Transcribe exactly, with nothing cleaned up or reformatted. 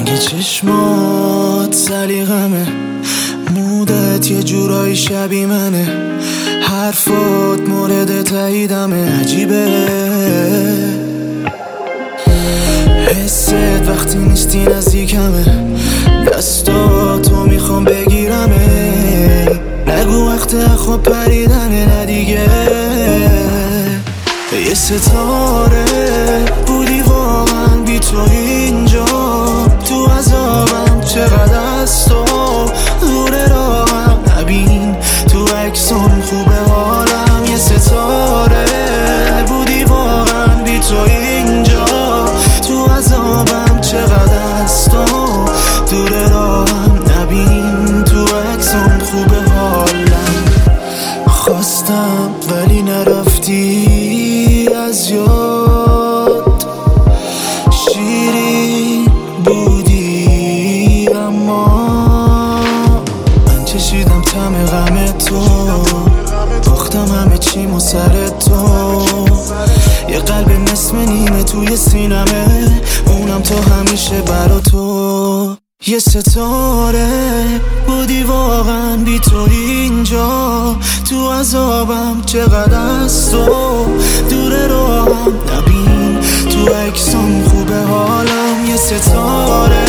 رنگ چشمات سلیقمه، مودت یه جورایی شبیه منه، حرفات مورد تاییدمه. عجیبه حست وقتی نیستی نزدیکمه، دستاتو میخوام بگیرمه. نگو وقت خواب پریدنه، نه دیگه. یه ستاره بودی واقعا بی تو اینجا، تو عذابم چقدر از تو دور راهم. نبین تو عکسام خوبه حالم، یه ستاره بودی واقعا بی تو اینجا، تو عذابم چقدر از تو دور راهم. نبین تو عکسام خوبه حالم. خواستم ولی نرفتی از یاد، شیرین بودی اما من چشیدم طعم غم تو، باختم همه چیمو سر تو. یه قلب نصف نیمه توی سینمه، اونم تو همیشه برا تو. یه ستاره بودی واقعا بی تو اینجا، تو عذابم چقدر از تو دور راهم. نبین تو عکسام خوبه حالم، یه ستاره